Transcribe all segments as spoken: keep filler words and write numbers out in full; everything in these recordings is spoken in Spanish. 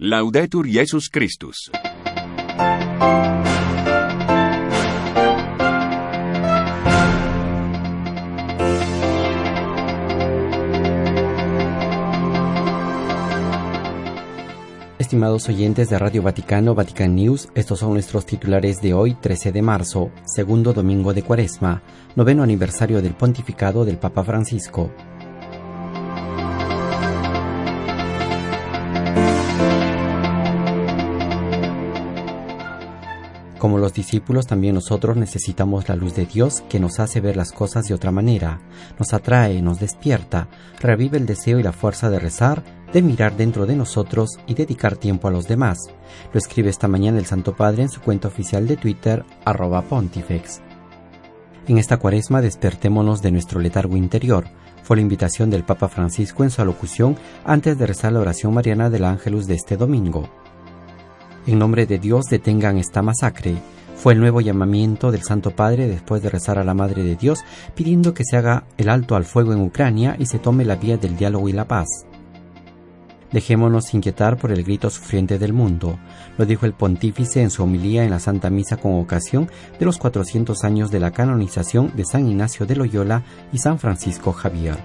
Laudetur Jesus Christus. Estimados oyentes de Radio Vaticano, Vatican News, estos son nuestros titulares de hoy, trece de marzo, segundo domingo de Cuaresma, noveno aniversario del pontificado del Papa Francisco. Como los discípulos, también nosotros necesitamos la luz de Dios que nos hace ver las cosas de otra manera, nos atrae, nos despierta, revive el deseo y la fuerza de rezar, de mirar dentro de nosotros y dedicar tiempo a los demás. Lo escribe esta mañana el Santo Padre en su cuenta oficial de Twitter, arroba pontifex. En esta Cuaresma despertémonos de nuestro letargo interior. Fue la invitación del Papa Francisco en su alocución antes de rezar la oración mariana del Ángelus de este domingo. En nombre de Dios, detengan esta masacre. Fue el nuevo llamamiento del Santo Padre después de rezar a la Madre de Dios, pidiendo que se haga el alto al fuego en Ucrania y se tome la vía del diálogo y la paz. Dejémonos inquietar por el grito sufriente del mundo, lo dijo el pontífice en su homilía en la Santa Misa con ocasión de los cuatrocientos años de la canonización de San Ignacio de Loyola y San Francisco Javier.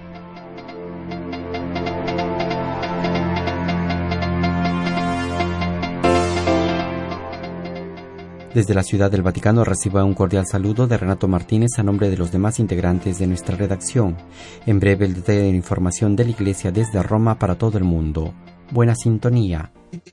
Desde la Ciudad del Vaticano reciba un cordial saludo de Renato Martínez a nombre de los demás integrantes de nuestra redacción. En breve el detalle de la información de la Iglesia desde Roma para todo el mundo. Buena sintonía.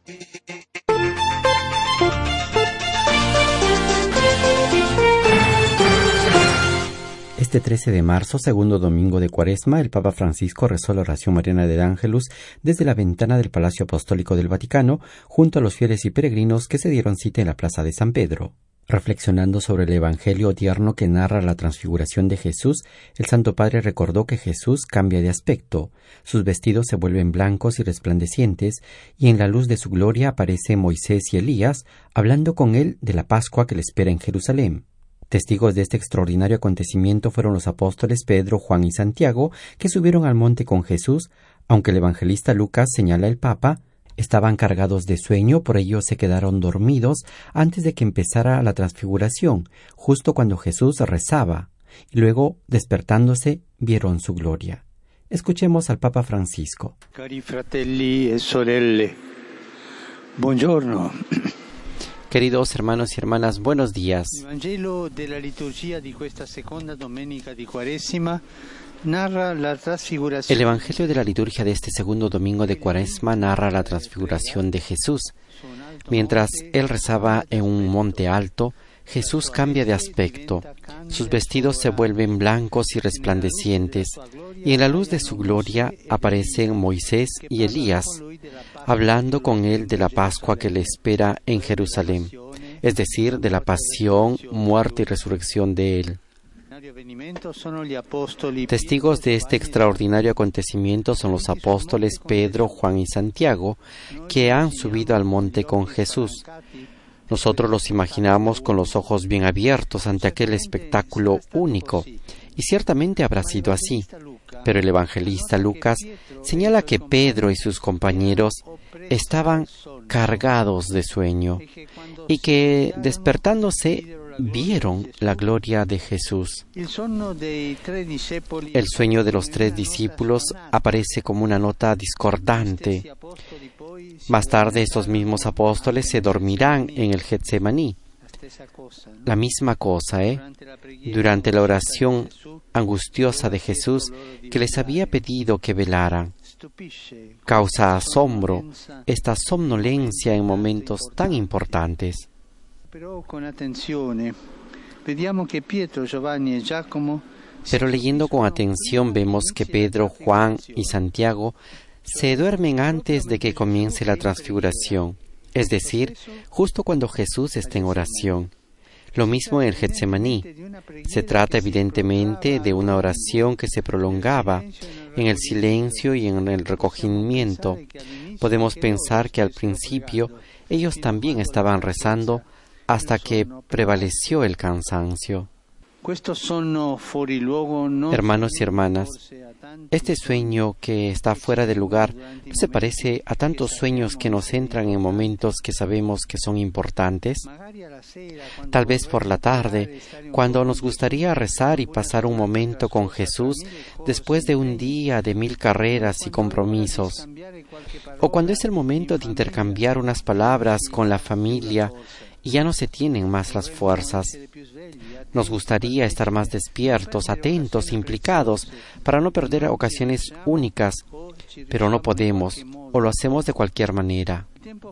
Este trece de marzo, segundo domingo de Cuaresma, el Papa Francisco rezó la oración mariana del Ángelus desde la ventana del Palacio Apostólico del Vaticano, junto a los fieles y peregrinos que se dieron cita en la Plaza de San Pedro. Reflexionando sobre el Evangelio tierno que narra la transfiguración de Jesús, el Santo Padre recordó que Jesús cambia de aspecto. Sus vestidos se vuelven blancos y resplandecientes, y en la luz de su gloria aparecen Moisés y Elías, hablando con él de la Pascua que le espera en Jerusalén. Testigos de este extraordinario acontecimiento fueron los apóstoles Pedro, Juan y Santiago, que subieron al monte con Jesús. Aunque el evangelista Lucas señala el Papa, estaban cargados de sueño, por ello se quedaron dormidos antes de que empezara la transfiguración, justo cuando Jesús rezaba, y luego, despertándose, vieron su gloria. Escuchemos al Papa Francisco. Cari fratelli e sorelle, buongiorno. Queridos hermanos y hermanas, buenos días. El Evangelio de la liturgia de esta segunda domenica de Cuaresma narra la transfiguración. El Evangelio de la liturgia de este segundo domingo de Cuaresma narra la transfiguración de Jesús. Mientras él rezaba en un monte alto, Jesús cambia de aspecto. Sus vestidos se vuelven blancos y resplandecientes, y en la luz de su gloria aparecen Moisés y Elías, hablando con él de la Pascua que le espera en Jerusalén, es decir, de la pasión, muerte y resurrección de él. Testigos de este extraordinario acontecimiento son los apóstoles Pedro, Juan y Santiago, que han subido al monte con Jesús. Nosotros los imaginamos con los ojos bien abiertos ante aquel espectáculo único, y ciertamente habrá sido así. Pero el evangelista Lucas señala que Pedro y sus compañeros estaban cargados de sueño y que, despertándose, vieron la gloria de Jesús. El sueño de los tres discípulos aparece como una nota discordante. Más tarde estos mismos apóstoles se dormirán en el Getsemaní. La misma cosa, ¿eh? Durante la oración angustiosa de Jesús que les había pedido que velaran. Causa asombro esta somnolencia en momentos tan importantes. Pero leyendo con atención vemos que Pedro, Juan y Santiago se duermen antes de que comience la transfiguración, es decir, justo cuando Jesús está en oración. Lo mismo en el Getsemaní. Se trata evidentemente de una oración que se prolongaba en el silencio y en el recogimiento. Podemos pensar que al principio ellos también estaban rezando hasta que prevaleció el cansancio. Hermanos y hermanas, este sueño que está fuera de lugar ¿no se parece a tantos sueños que nos entran en momentos que sabemos que son importantes? Tal vez por la tarde, cuando nos gustaría rezar y pasar un momento con Jesús después de un día de mil carreras y compromisos. O cuando es el momento de intercambiar unas palabras con la familia y ya no se tienen más las fuerzas. Nos gustaría estar más despiertos, atentos, implicados, para no perder ocasiones únicas, pero no podemos, o lo hacemos de cualquier manera.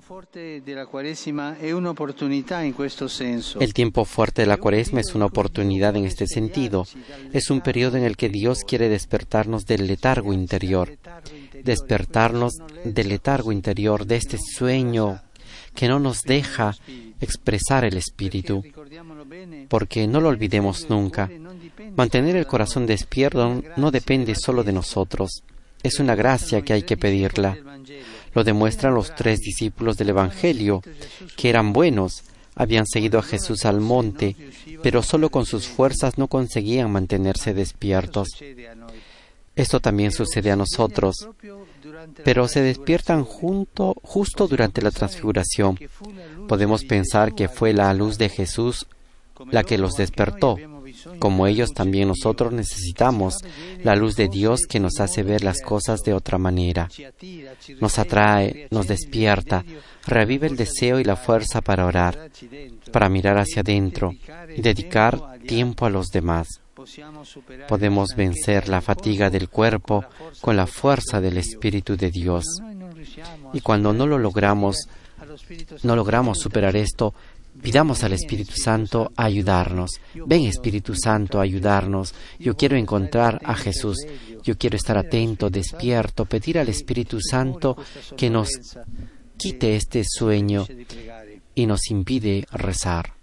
El tiempo fuerte de la Cuaresma es una oportunidad en este sentido. Es un periodo en el que Dios quiere despertarnos del letargo interior, despertarnos del letargo interior, de este sueño que no nos deja expresar el espíritu, porque no lo olvidemos nunca. Mantener el corazón despierto no depende solo de nosotros, es una gracia que hay que pedirla. Lo demuestran los tres discípulos del Evangelio, que eran buenos, habían seguido a Jesús al monte, pero solo con sus fuerzas no conseguían mantenerse despiertos. Esto también sucede a nosotros, pero se despiertan junto, justo durante la transfiguración. Podemos pensar que fue la luz de Jesús la que los despertó. Como ellos, también nosotros necesitamos la luz de Dios que nos hace ver las cosas de otra manera. Nos atrae, nos despierta, revive el deseo y la fuerza para orar, para mirar hacia adentro y dedicar tiempo a los demás. Podemos vencer la fatiga del cuerpo con la fuerza del Espíritu de Dios. Y cuando no lo logramos, no logramos superar esto, pidamos al Espíritu Santo a ayudarnos. Ven, Espíritu Santo, a ayudarnos. Yo quiero encontrar a Jesús. Yo quiero estar atento, despierto, pedir al Espíritu Santo que nos quite este sueño y nos impide rezar.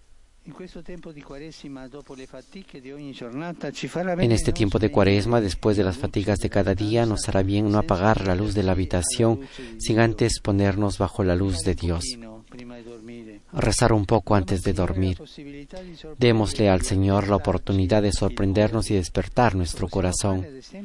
En este tiempo de Cuaresma, después de las fatigas de cada día, nos hará bien no apagar la luz de la habitación sin antes ponernos bajo la luz de Dios. Rezar un poco antes de dormir. Démosle al Señor la oportunidad de sorprendernos y despertar nuestro corazón.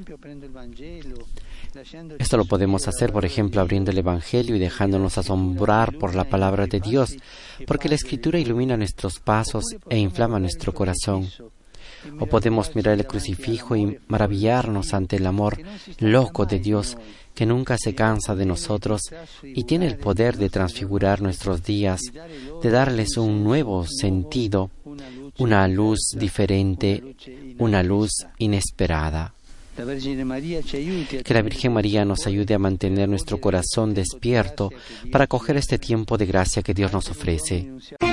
Esto lo podemos hacer, por ejemplo, abriendo el Evangelio y dejándonos asombrar por la palabra de Dios, porque la Escritura ilumina nuestros pasos e inflama nuestro corazón. O podemos mirar el crucifijo y maravillarnos ante el amor loco de Dios, que nunca se cansa de nosotros y tiene el poder de transfigurar nuestros días, de darles un nuevo sentido, una luz diferente, una luz inesperada. Que la Virgen María nos ayude a mantener nuestro corazón despierto para acoger este tiempo de gracia que Dios nos ofrece.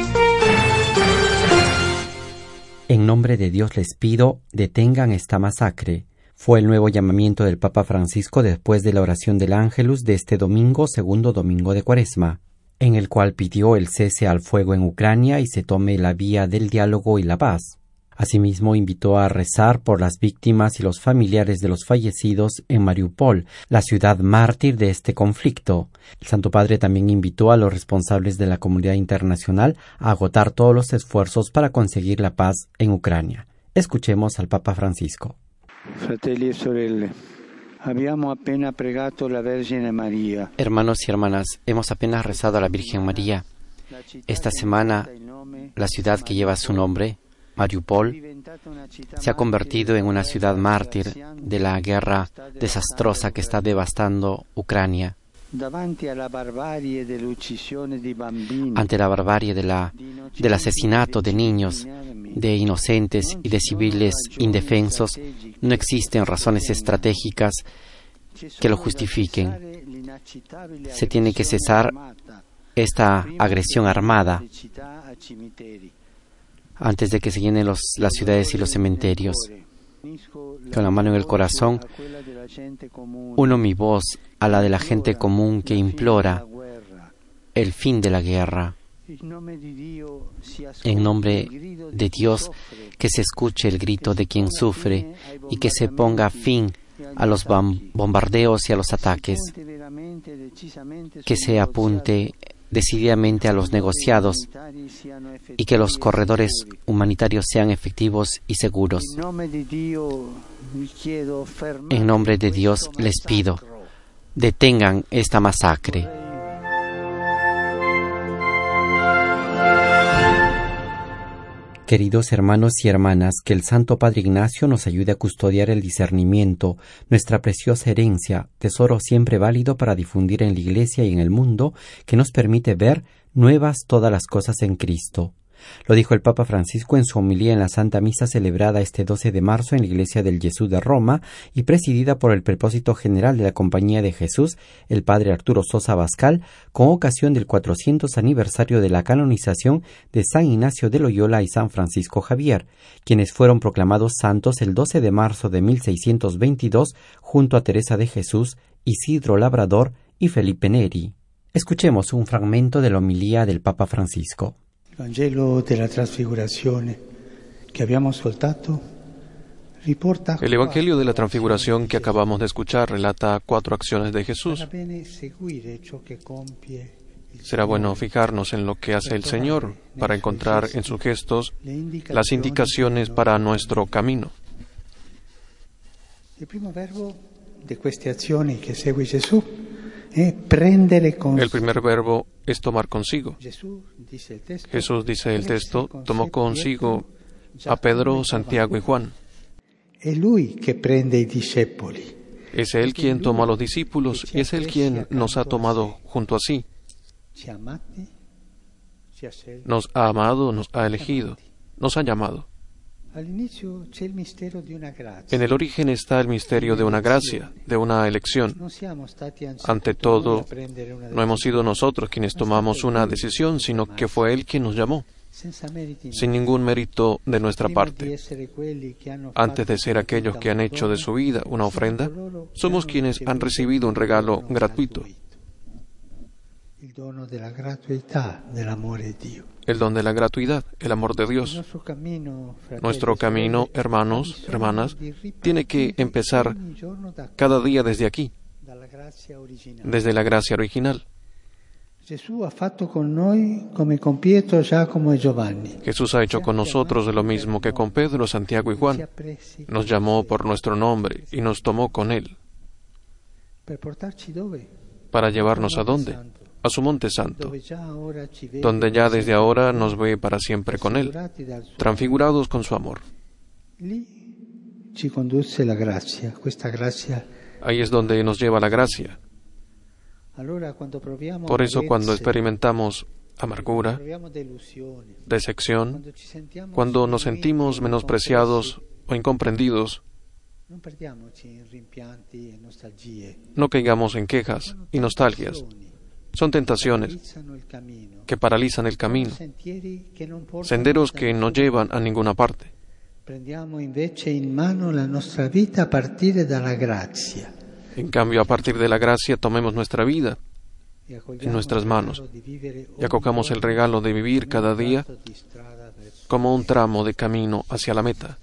En nombre de Dios les pido, detengan esta masacre. Fue el nuevo llamamiento del Papa Francisco después de la oración del Ángelus de este domingo, segundo domingo de Cuaresma, en el cual pidió el cese al fuego en Ucrania y se tome la vía del diálogo y la paz. Asimismo, invitó a rezar por las víctimas y los familiares de los fallecidos en Mariupol, la ciudad mártir de este conflicto. El Santo Padre también invitó a los responsables de la comunidad internacional a agotar todos los esfuerzos para conseguir la paz en Ucrania. Escuchemos al Papa Francisco. Fratelli e sorelle, abbiamo appena pregato la Vergine Maria. Hermanos y hermanas, hemos apenas rezado a la Virgen María. Esta semana, la ciudad que lleva su nombre, Mariupol, se ha convertido en una ciudad mártir de la guerra desastrosa que está devastando Ucrania. Ante la barbarie de la, del asesinato de niños, de inocentes y de civiles indefensos, no existen razones estratégicas que lo justifiquen. Se tiene que cesar esta agresión armada antes de que se llenen los, las ciudades y los cementerios. Con la mano en el corazón, uno mi voz a la de la gente común que implora el fin de la guerra. En nombre de Dios, que se escuche el grito de quien sufre y que se ponga fin a los bombardeos y a los ataques, que se apunte decididamente a los negociados y que los corredores humanitarios sean efectivos y seguros. En nombre de Dios les pido, detengan esta masacre. Queridos hermanos y hermanas, que el Santo Padre Ignacio nos ayude a custodiar el discernimiento, nuestra preciosa herencia, tesoro siempre válido para difundir en la Iglesia y en el mundo, que nos permite ver nuevas todas las cosas en Cristo. Lo dijo el Papa Francisco en su homilía en la Santa Misa celebrada este doce de marzo en la Iglesia del Jesús de Roma y presidida por el Prepósito General de la Compañía de Jesús, el Padre Arturo Sosa Bascal, con ocasión del cuatrocientos aniversario de la canonización de San Ignacio de Loyola y San Francisco Javier, quienes fueron proclamados santos el doce de marzo de mil seiscientos veintidós junto a Teresa de Jesús, Isidro Labrador y Felipe Neri. Escuchemos un fragmento de la homilía del Papa Francisco. Il Vangelo della Trasfigurazione che abbiamo ascoltato riporta El Evangelio de la Transfiguración que acabamos de escuchar relata cuatro acciones de Jesús. Será bueno fijarnos en lo que hace el Señor para encontrar en sus gestos las indicaciones para nuestro camino. El primer verbo de queste azioni che segue Gesù è prendere consigo. El primer verbo es tomar consigo. Jesús, dice el texto, tomó consigo a Pedro, Santiago y Juan. Es lui che prende i discepoli. Es Él quien toma a los discípulos y es Él quien nos ha tomado junto a sí. Nos ha amado, nos ha elegido, nos ha llamado. En el origen está el misterio de una gracia, de una elección. Ante todo, no hemos sido nosotros quienes tomamos una decisión, sino que fue Él quien nos llamó, sin ningún mérito de nuestra parte. Antes de ser aquellos que han hecho de su vida una ofrenda, somos quienes han recibido un regalo gratuito. El don de la gratuidad, el amor de Dios. Nuestro camino, hermanos, hermanas, tiene que empezar cada día desde aquí, desde la gracia original. Jesús ha hecho con nosotros lo mismo que con Pedro, Santiago y Juan. Nos llamó por nuestro nombre y nos tomó con Él. ¿Para llevarnos a dónde? A su monte santo, donde ya desde ahora nos ve para siempre con Él, transfigurados con su amor. Ahí es donde nos lleva la gracia. Por eso, cuando experimentamos amargura, decepción, cuando nos sentimos menospreciados o incomprendidos, no caigamos en quejas y nostalgias. Son tentaciones que paralizan el camino, senderos que no llevan a ninguna parte. En cambio, a partir de la gracia, tomemos nuestra vida en nuestras manos y acojamos el regalo de vivir cada día como un tramo de camino hacia la meta.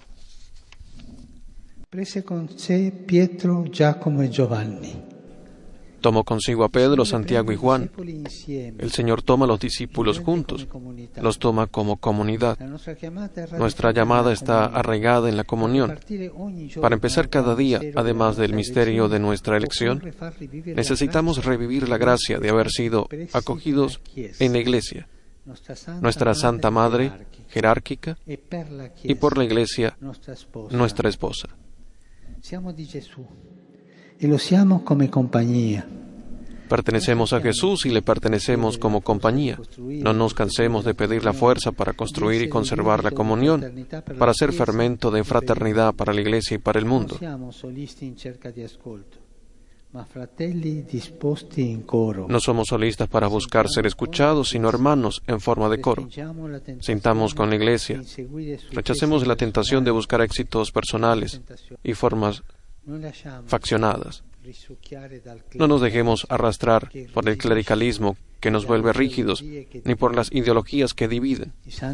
Prese con sé Pietro, Giacomo y Giovanni. Tomó consigo a Pedro, Santiago y Juan. El Señor toma a los discípulos juntos, los toma como comunidad. Nuestra llamada está arraigada en la comunión. Para empezar cada día, además del misterio de nuestra elección, necesitamos revivir la gracia de haber sido acogidos en la Iglesia, nuestra Santa Madre jerárquica, y por la Iglesia, nuestra esposa. Y lo siamo come compañía. Pertenecemos a Jesús y le pertenecemos como compañía. No nos cansemos de pedir la fuerza para construir y conservar la comunión, para ser fermento de fraternidad para la Iglesia y para el mundo. No somos solistas para buscar ser escuchados, sino hermanos en forma de coro. Sintamos con la Iglesia. Rechacemos la tentación de buscar éxitos personales y formas faccionadas. No nos dejemos arrastrar por el clericalismo que nos vuelve rígidos, ni por las ideologías que dividen.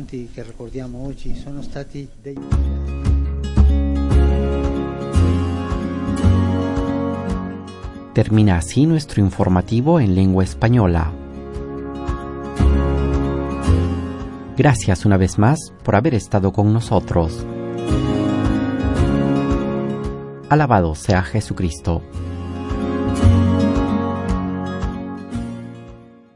Termina así nuestro informativo en lengua española. Gracias una vez más por haber estado con nosotros. Alabado sea Jesucristo.